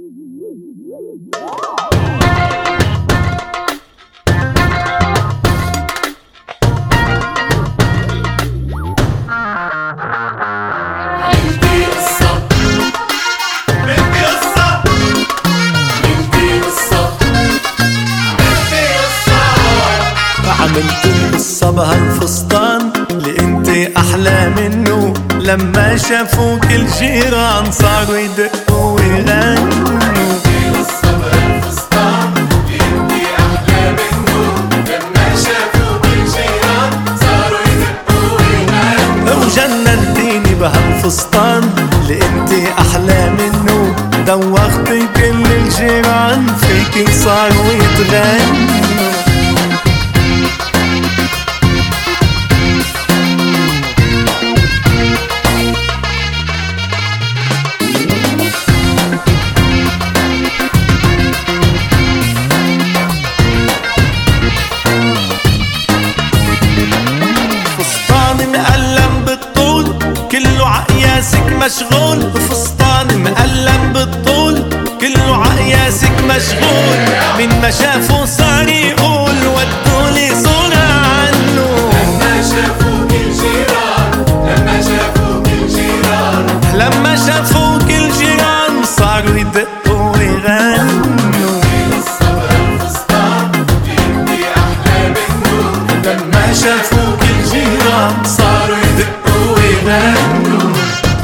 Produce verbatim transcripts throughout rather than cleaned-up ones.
عملت قصة بهالفستان اللي انت احلى منه، لما شافوك الجيران صاروا يدقوا ويغنوا. قصة بهالفستان اللي انت احلى منه، لما شافوك الجيران صاروا يدقوا ويغنوا. وجننتيني بهالفستان اللي انت احلى منه، دوختي كل الجيران فيكي صاروا يتغنوا. مشغول بفستان مقلم بالطول، كله عقياسك مشغول، من ما شافه صار يقول ودولي صورة عنه. لما شافوك الجيران لما شافوك الجيران لما شافوك الجيران صاروا يدقوا ويغنوا. قصة بهالفستان اللي أحلى منه، لما شافوك الجيران صاروا يدقوا ويغنوا.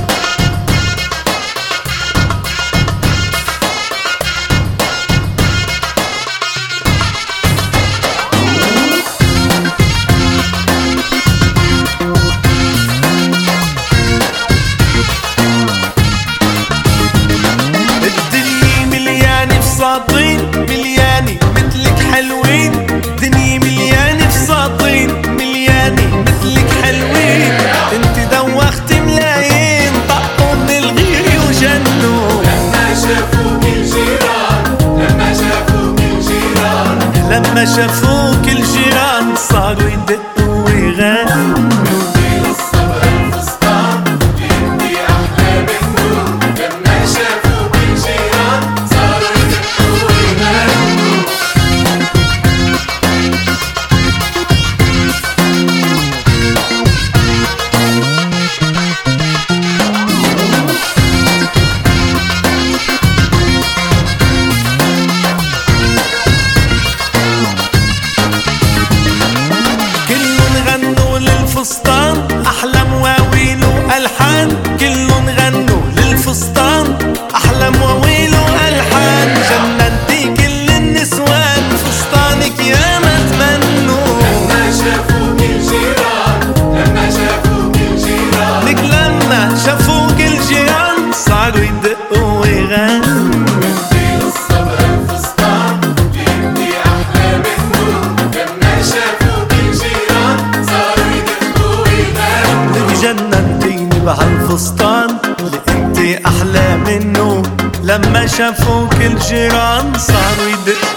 ملياني مثلك حلوين، دنيا مليانة فساتين مليانة مثلك حلوين، انت دوختي ملايين طقوا من الغير وجنوا. لما شافوك الجيران لما شافوك الجيران لما شافوك الجيران صاروا يدقوا ويغنوا. قصة بهالفستان اللي أحلى منه، لما شافوك الجيران صاروا يدقوا ويغنوا. كلهم غنوا للفستان أحلى مواويل وألحان، كلهم غنوا للفستان أحلى مواويل وألحان. جننتي كل النسوان فستانك يا ما تمنوا. لما شافوك الجيران لما شافوك الجيران لك لما شافوك الجيران صاروا يدقوا ويغنوا. قصة بهالفستان اللي أحلى منه، لما شافوك الجيران صاروا يدقوا ويغنوا. لك جننتيني بهالفستان اللي انت احلى منه، لما شافوك الجيران صاروا يدقوا